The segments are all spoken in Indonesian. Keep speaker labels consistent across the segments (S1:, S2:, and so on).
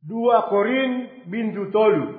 S1: 2 Korin bintu tolu.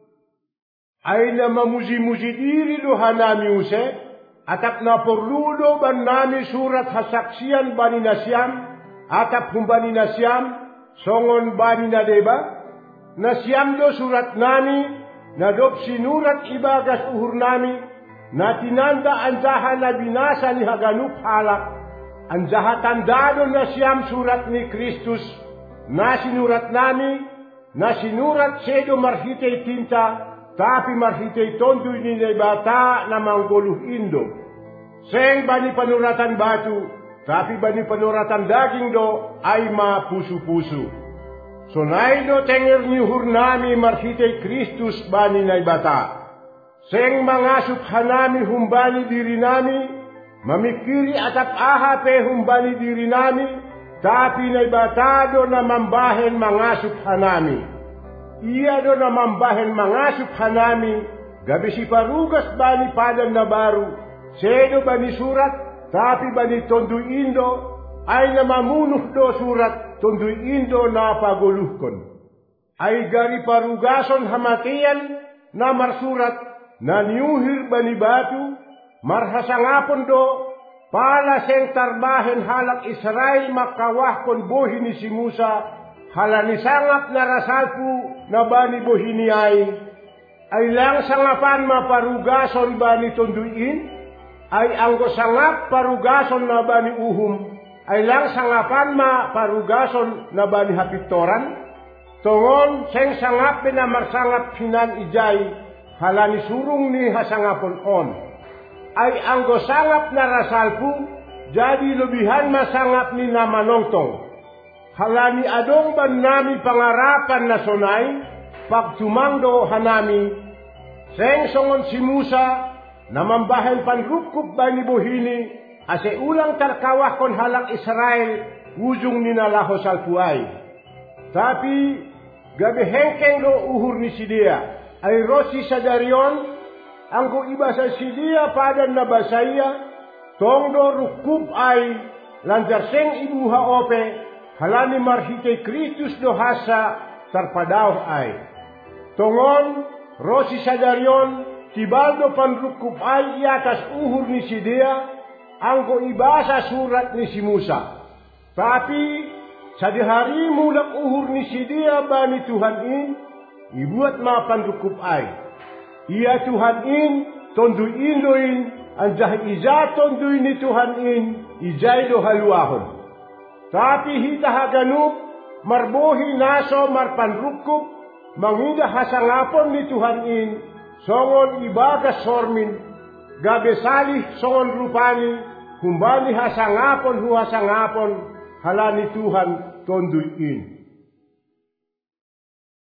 S1: Ay na mamuzi-muzi diri do hanami use, atap na porludo ban nami surat hasaksian bani nasyam, atap humbani nasyam, songon bani na deba, nasyam do surat nami, nadop sinurat ibagas uhur nami, na tinanda anjaha na binasa ni Haganup halak, anjaha tandado nasyam surat ni Kristus, na sinurat nami, na sinurat sedo marhitay tinta, tapi marhitay tondoy ni bata na mangguluh indo. Seng bani panuratan batu, tapi bani panuratan daging do ay mapusu-pusu. Sonay do tenger ni hurnami marhitay Kristus bani na bata. Seng mangasup hanami humbani diri nami, mamikiri atap ahape humbani diri nami, tapi na bata do na mambahen mangasup hanami. Iya do na mambahen mangasup hanami, gabi si parugas bani padan na baru, sedo bani surat, tapi bani tondu indo, ay na mamunuh do surat, tondu indo na paguluhkon. Ay gari parugason hamatian na marsurat, na niuhir bani batu, marhasangapon do, pala seng tarbahen halak Israel makawahkon bohi ni si Musa, halani sangap na rasalpu na bani bohini ay lang sangapan maparugason bani tonduin, ay anggo sangap parugason na bani uhum, ay lang sangapan maparugason na bani hapitoran, tongon seng sangap na marsangap hinan ijay, halani surung ni hasangapon on, ay anggo sangap na rasalpu, jadi lebihan masangap ni namanongtong. Halani adong ban nami pangarapan na sonay, pagtumangdo hanami, seng songon si Musa, namambahen panrupkup bani bohini, ase ulang tarkawah kon halak Israel, wujung ninalaho salpuay. Tapi, gabi hengkeng do uhur ni sidia, ay rosi sadarion, anggo ibasa sidia padan na basaya, tongdo rukup ay, lanjar seng ibuha ope, halani marhitay Kristus do hasa tarpadaw ay. Tongon, rosi sadarion, tibaldo panrukup ay iatas uhur ni si Dia, angko ibasa surat ni si Musa. Tapi, sa dihari mulak uhur ni si Dia bani Tuhan in, ibuat mapanrukup ay. Ia Tuhan in, tonduy indoin, anjah iza tonduy ni Tuhan in, ijay do haluahon. Tapi hita Haganup, marbohi naso marpanrukup, manginda hasangapon ni Tuhan in, songon ibagas sormin, gabe salih songon rupani, humbani hasangapon hu hasangapon, halani Tuhan tonduy in.